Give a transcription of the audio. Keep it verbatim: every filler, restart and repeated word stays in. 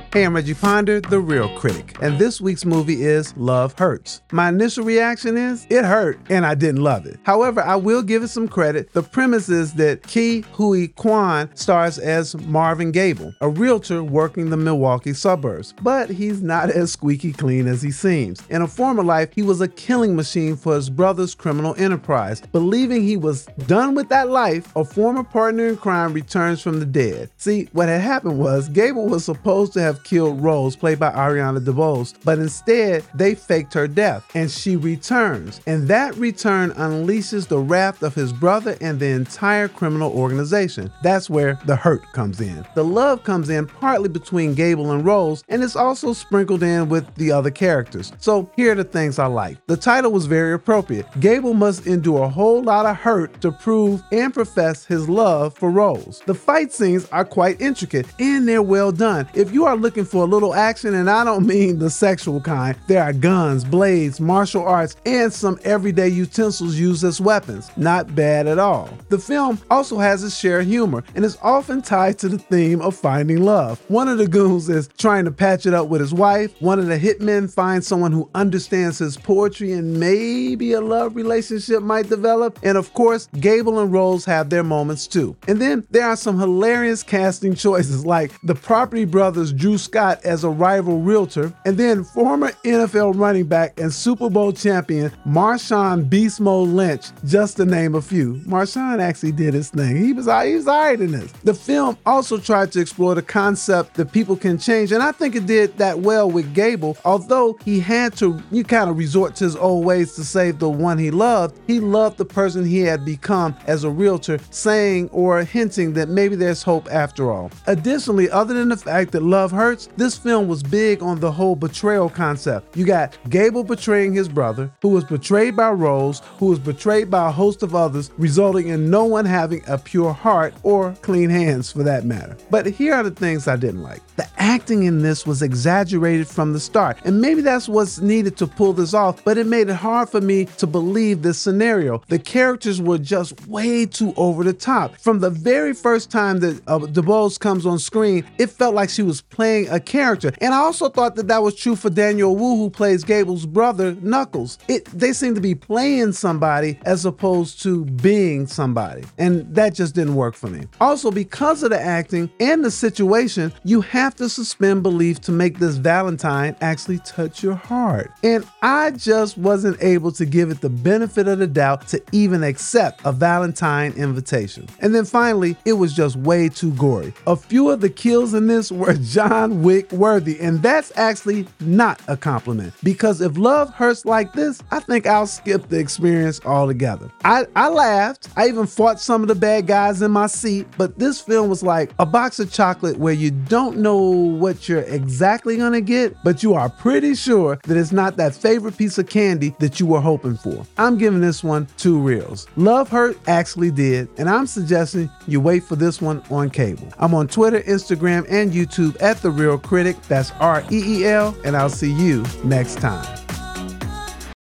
Hey, I'm Reggie Ponder, The Real Critic, and this week's movie is Love Hurts. My initial reaction is, it hurt, and I didn't love it. However, I will give it some credit. The premise is that Ke Huy Quan stars as Marvin Gable, a realtor working the Milwaukee suburbs, but he's not as squeaky clean as he seems. In a former life, he was a killing machine for his brother's criminal enterprise. Believing he was done with that life, a former partner in crime returns from the dead. See, what had happened was Gable was supposed to have killed Rose, played by Ariana DeBose, but instead they faked her death, and she returns. And that return unleashes the wrath of his brother and the entire criminal organization. That's where the hurt comes in. The love comes in partly between Gable and Rose, and it's also sprinkled in with the other characters. So here are the things I like. The title was very appropriate. Gable must endure a whole lot of hurt to prove and profess his love for Rose. The fight scenes are quite intricate, and they're well done. If you are looking for a little action, and I don't mean the sexual kind, there are guns, blades, martial arts, and some everyday utensils used as weapons. Not bad at all. The film also has its share of humor and is often tied to the theme of finding love. One of the goons is trying to patch it up with his wife. One of the hitmen finds someone who understands his poetry, and maybe a love relationship might develop. And of course, Gable and Rose have their moments too. And then there are some hilarious casting choices, like the Property Brothers Drew Scott as a rival realtor, and then former N F L running back and Super Bowl champion Marshawn Beast Mode Lynch, just to name a few. Marshawn actually did his thing. He was, he was all right in this. The film also tried to explore the concept that people can change, and I think it did that well with Gable. Although he had to you kind of resort to his old ways to save the one he loved, he loved the person he had become as a realtor, saying or hinting that maybe there's hope after all. Additionally, other than the fact that love hurts, this film was big on the whole betrayal concept. You got Gable betraying his brother, who was betrayed by Rose, who was betrayed by a host of others, resulting in no one having a pure heart or clean hands for that matter. But here are the things I didn't like. The acting in this was exaggerated from the start, and maybe that's what's needed to pull this off, but it made it hard for me to believe this scenario. The characters were just way too over the top. From the very first time that uh, DeBose comes on screen, it felt like she was playing a character. And I also thought that that was true for Daniel Wu, who plays Gable's brother, Knuckles. It, they seem to be playing somebody as opposed to being somebody. And that just didn't work for me. Also, because of the acting and the situation, you have to suspend belief to make this Valentine actually touch your heart. And I just wasn't able to give it the benefit of the doubt to even accept a Valentine invitation. And then finally, it was just way too gory. A few of the kills in this were John Wick worthy, and that's actually not a compliment, because if love hurts like this, I think I'll skip the experience altogether. I, I laughed. I even fought some of the bad guys in my seat, but this film was like a box of chocolate where you don't know what you're exactly gonna get, but you are pretty sure that it's not that favorite piece of candy that you were hoping for. I'm giving this one two reels. Love Hurt actually did, and I'm suggesting you wait for this one on cable. I'm on Twitter, Instagram, and YouTube at The Real Critic. That's R E E L, and I'll see you next time.